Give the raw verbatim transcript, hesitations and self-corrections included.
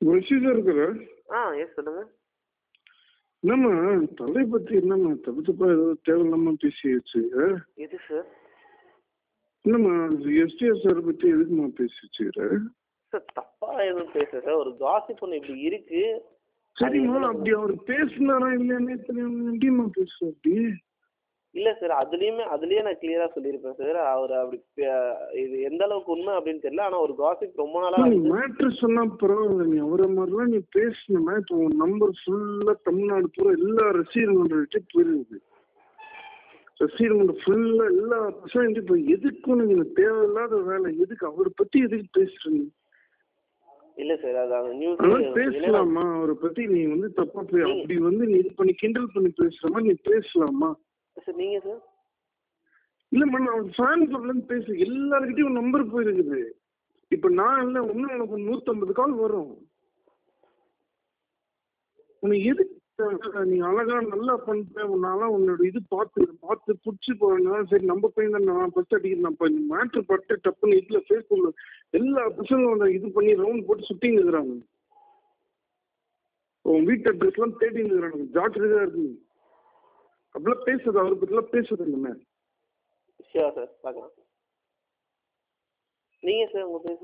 வசீதா இருக்கிற? ஆ எஸ் சொல்லுங்க. என்னம்மா தலை பத்தி என்னம்மா தப்பு தப்பா ஏதோ தேவையில்லாம பேசிடுச்சு? எது சார்? என்னம்மா எஸ்டிஎஸ் சார் பத்தி எதுக்குமா பேசிச்சு? சார் தப்பா எதுவும் பேச சார், ஒரு காசிப் ஒன்று இப்படி இருக்கு. சரிம்மா, அப்படி அவர் பேசினாரா இல்லையானே எப்படிமா பேச அப்படி? இல்ல சார், அதுலயுமே அதுலயே நான் கிளியரா சொல்லியிருப்பேன் சார். அவர் அப்படி இது எந்த அளவுக்கு உண்மை அப்படின்னு தெரியல. ஆனா ஒரு காசிப் ரொம்ப நாளா நீ மேட்ரு சொன்னா பரவாயில்ல, நீ அவரை மாதிரிலாம் நீ பேசணும்னா இப்போ உன் நம்பர் ஃபுல்லா தமிழ்நாடு பூரா எல்லா ரசிகர் மன்றத்தை போயிருக்குது. ரசிகர் மன்றம் ஃபுல்லா எல்லா பசங்க இப்போ எதுக்கு உனக்கு தேவையில்லாத வேலை, எதுக்கு அவரை பத்தி எதுக்கு பேசுறீங்க? இல்ல சார், அது நியூஸ் பேசலாமா? அவரை பத்தி நீ வந்து தப்பா போய் அப்படி வந்து நீ இது பண்ணி கிண்டல் பண்ணி பேசுற மாதிரி நீ பேசலாமா சார்? நீங்க சார் இல்லம்மா, நான் ஃபேன் ப்ராப்ளம் பேசு, எல்லாருக்கிட்டையும் நம்பர் போயிருக்குது. இப்ப நான் இல்லை ஒன்னும் உனக்கு நூத்தம்பது கால் வரும். உனக்கு எது நீ அழகா நல்லா பண்ற, உன்னால உன்னோட இது பார்த்து பார்த்து பிடிச்சி போறேன்னா சரி நம்ம பையன் தான் நான் ஃபர்ஸ்ட் அடிக்கிறேன்ப்பா. இந்த மேட்ரு பட்டு டப்புன்னு இதுல ஃபேஸ்புக்ல எல்லா பசங்களும் இது பண்ணி ரவுண்ட் போட்டு சுட்டிங்க இருக்கிறாங்க. உன் வீட்டு அட்ரஸ் எல்லாம் தேடிங்க இருக்கிறாங்க. ஜாக்கிரதையா இருக்கு. அப்படிலாம் பேசுறது, அவரை பத்திலாம் பேசுறது இல்லைண்ணே. சார் பார்க்கலாம். நீங்க சார் உங்க பேச